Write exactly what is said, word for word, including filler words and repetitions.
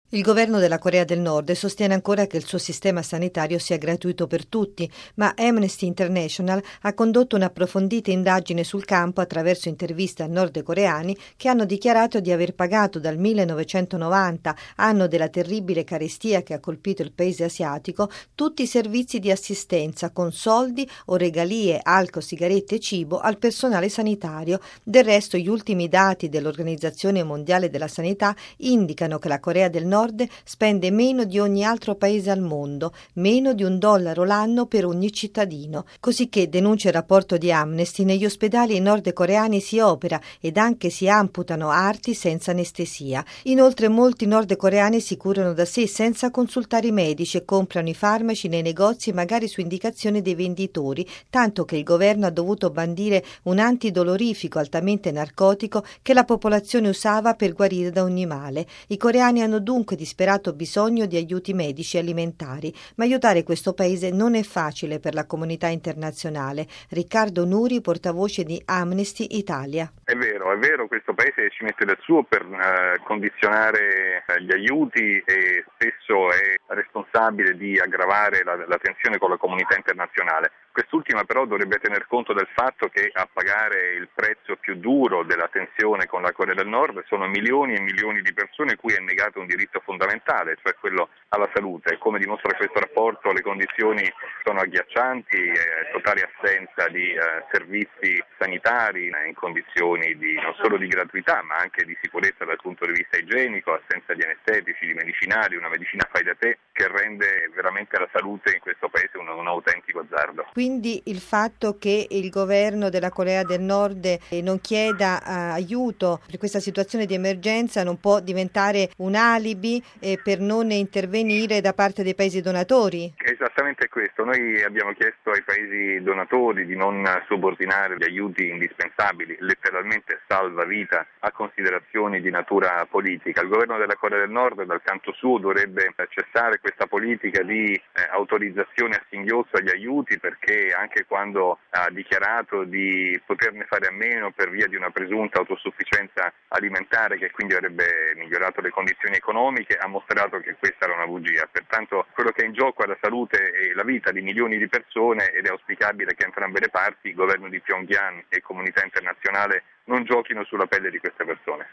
Il governo della Corea del Nord sostiene ancora che il suo sistema sanitario sia gratuito per tutti, ma Amnesty International ha condotto un'approfondita indagine sul campo attraverso interviste a nordcoreani che hanno dichiarato di aver pagato dal millenovecentonovanta, anno della terribile carestia che ha colpito il paese asiatico, tutti i servizi di assistenza con soldi o regalie, alcol, sigarette e cibo al personale sanitario. Del resto, gli ultimi dati dell'Organizzazione Mondiale della Sanità indicano che la Corea del Nord spende meno di ogni altro paese al mondo, meno di un dollaro l'anno per ogni cittadino. Cosicché, denuncia il rapporto di Amnesty, negli ospedali nordcoreani si opera ed anche si amputano arti senza anestesia. Inoltre molti nordcoreani si curano da sé senza consultare i medici e comprano i farmaci nei negozi magari su indicazione dei venditori, tanto che il governo ha dovuto bandire un antidolorifico altamente narcotico che la popolazione usava per guarire da ogni male. I coreani hanno dunque disperato bisogno di aiuti medici e alimentari, ma aiutare questo paese non è facile per la comunità internazionale. Riccardo Nuri, portavoce di Amnesty Italia. È vero, è vero, questo paese ci mette del suo per eh, condizionare eh, gli aiuti e spesso è responsabile di aggravare la, la tensione con la comunità internazionale. Quest'ultima però dovrebbe tener conto del fatto che a pagare il prezzo più duro della tensione con la Corea del Nord sono milioni e milioni di persone cui è negato un diritto fondamentale, cioè quello alla salute. Come dimostra questo rapporto, le condizioni sono agghiaccianti, eh, totale assenza di eh, servizi sanitari eh, in condizioni di, non solo di gratuità ma anche di sicurezza dal punto di vista igienico, assenza di anestetici, di medicinali, una medicina fai da te che rende veramente la salute in questo paese un, un autentico azzardo. Quindi il fatto che il governo della Corea del Nord non chieda uh, aiuto per questa situazione di emergenza non può diventare un alibi eh, per non intervenire da parte dei paesi donatori? Esattamente questo. Noi abbiamo chiesto ai paesi donatori di non subordinare gli aiuti indispensabili, letteralmente salvavita, a considerazioni di natura politica. Il governo della Corea del Nord, dal canto suo, dovrebbe cessare questa politica di eh, autorizzazione a singhiozzo agli aiuti, perché anche quando ha dichiarato di poterne fare a meno per via di una presunta autosufficienza alimentare che quindi avrebbe migliorato le condizioni economiche, ha mostrato che questa era una bugia. Pertanto quello che è in gioco è la salute e la vita di milioni di persone ed è auspicabile che entrambe le parti, il governo di Pyongyang e comunità internazionale, non giochino sulla pelle di queste persone.